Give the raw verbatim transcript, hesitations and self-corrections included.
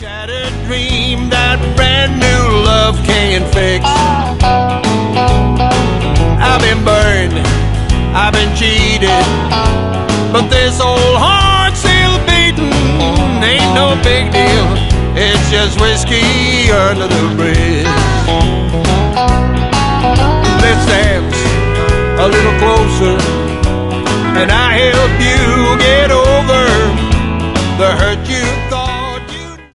Shattered dream that brand new love can't fix. I've been burned, I've been cheated, but this old heart still beating. Ain't no big deal, it's just whiskey under the bridge. Let's dance a little closer, and I help you get over the hurt you